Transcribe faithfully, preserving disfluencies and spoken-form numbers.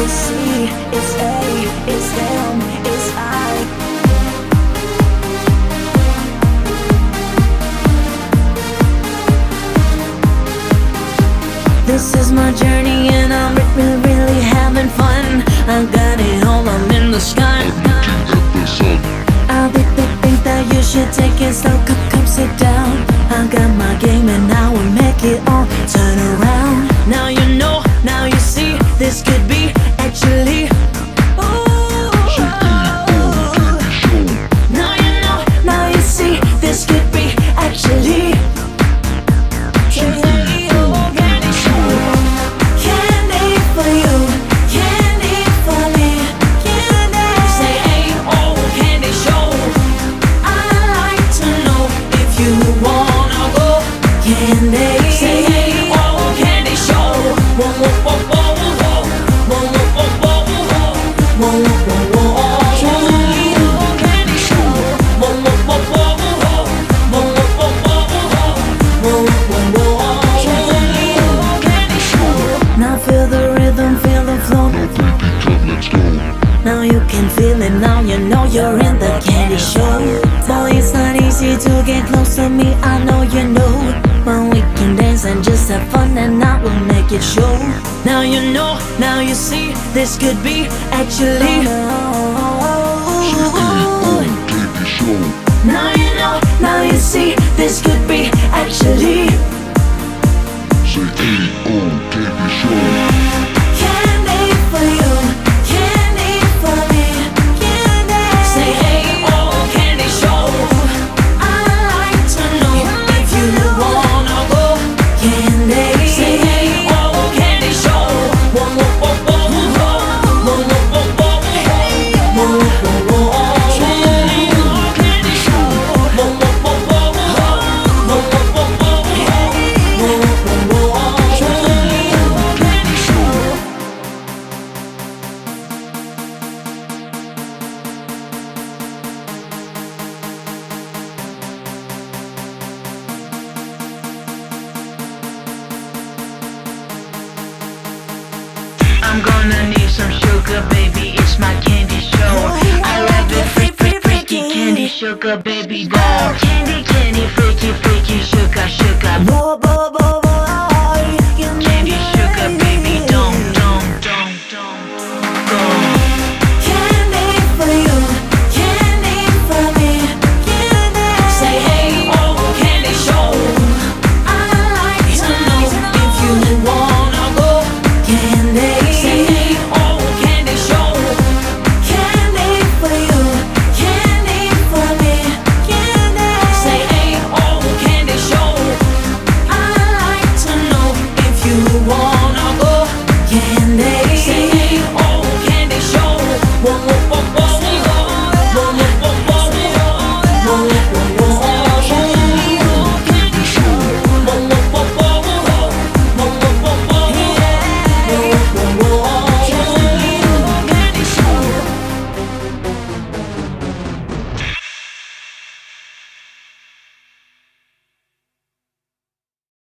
it's C, it's A, it's M, it's I. This is my journey and I'm really, really having fun. I got it all, I'm in the sky. I think, think, think that you should take it slow, come, come sit down. I got my game and I will make it all turn around. Now you know, now you see, this could be actually. Ooh. Now you know, now you see, this could be actually. Candy, say hey, oh, candy show. Whoa, whoa, whoa, whoa, whoa, whoa, whoa, whoa, whoa, whoa, whoa, whoa, candy, oh, candy show. Whoa, whoa, whoa, whoa, whoa, whoa, whoa, whoa, whoa, whoa, candy, oh, candy show. Now feel the rhythm, feel the flow. Now you can feel it, now you know you're in the candy show. Boy, it's not easy to get close to me, I know you know. But we can dance and just have fun and I will make it show. Now you know, now you see, this could be actually. Now you know, now you see, this could be actually. Say hey, oh, candy show. Candy for you, candy for me, candy. Say hey, oh, candy show. I like to know if you wanna go. Candy, say hey, oh, candy show. Whoa, whoa, whoa, whoa, whoa, whoa, whoa, whoa, whoa, whoa, whoa, whoa. Candy, oh, candy show. Whoa, whoa, whoa, whoa, whoa, whoa, whoa, whoa, whoa, whoa, whoa, whoa. Candy, oh, candy show. I'm gonna need some sugar, baby, it's my candy show. I like the freak, freak, freaky candy sugar, baby doll. Candy, candy, freaky, freaky, sugar, sugar. Whoa, whoa, whoa,